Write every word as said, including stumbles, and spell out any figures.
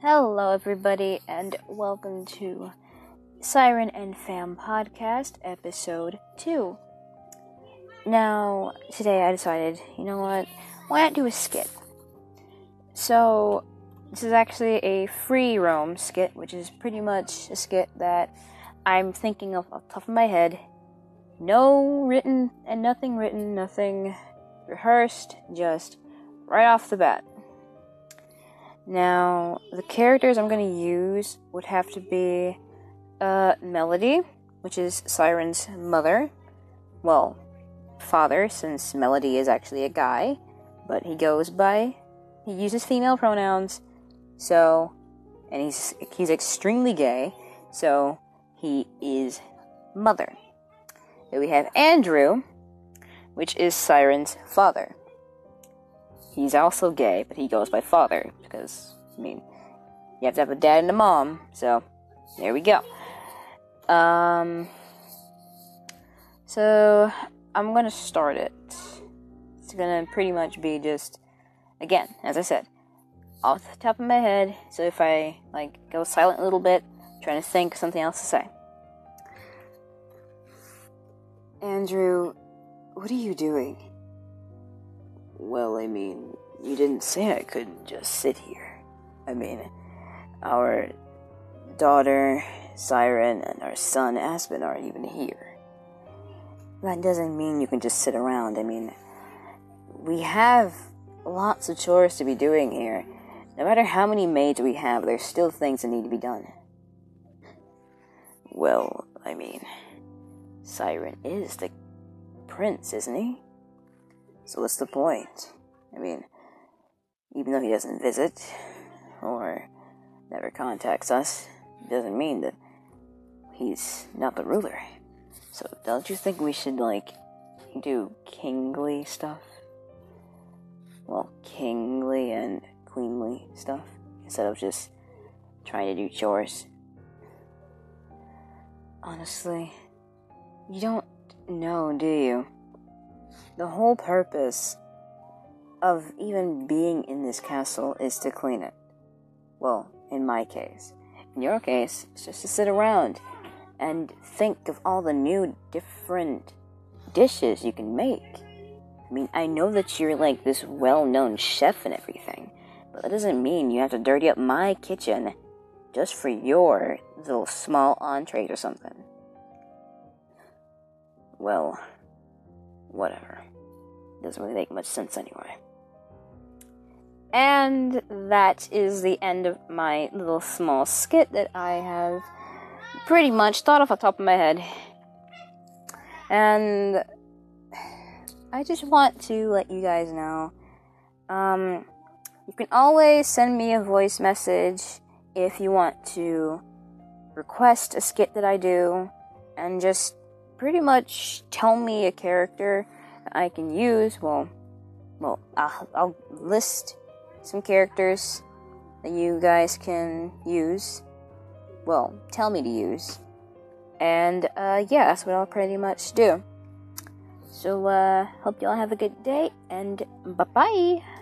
Hello, everybody, and welcome to Siren and Fam Podcast, Episode two. Now, today I decided, you know what, why not do a skit? So, this is actually a free roam skit, which is pretty much a skit that I'm thinking of off the top of my head. No written, and nothing written, nothing rehearsed, just right off the bat. Now, the characters I'm going to use would have to be uh, Melody, which is Siren's mother. Well, father, since Melody is actually a guy, but he goes by, he uses female pronouns, so, and he's he's extremely gay, so he is mother. Then we have Andrew, which is Siren's father. He's also gay, but he goes by father, because, I mean, you have to have a dad and a mom, so, there we go. Um, so, I'm gonna start it. It's gonna pretty much be just, again, as I said, off the top of my head, so if I, like, go silent a little bit, trying to think of something else to say. Andrew, what are you doing? Well, I mean, you didn't say I couldn't just sit here. I mean, our daughter, Siren, and our son, Aspen, aren't even here. That doesn't mean you can just sit around. I mean, we have lots of chores to be doing here. No matter how many maids we have, there's still things that need to be done. Well, I mean, Siren is the prince, isn't he? So what's the point? I mean, even though he doesn't visit or never contacts us, it doesn't mean that he's not the ruler. So don't you think we should, like, do kingly stuff? Well, kingly and queenly stuff, instead of just trying to do chores. Honestly, you don't know, do you? The whole purpose of even being in this castle is to clean it. Well, in my case. In your case, it's just to sit around and think of all the new different dishes you can make. I mean, I know that you're like this well-known chef and everything, but that doesn't mean you have to dirty up my kitchen just for your little small entree or something. Well, whatever. Doesn't really make much sense anyway. And that is the end of my little small skit that I have pretty much thought off the top of my head. And I just want to let you guys know, um, you can always send me a voice message if you want to request a skit that I do, and just pretty much tell me a character I can use. Well, well, I'll, I'll list some characters that you guys can use. Well, tell me to use. And, uh, yeah, that's what I'll pretty much do. So, uh, hope y'all have a good day, and bye-bye!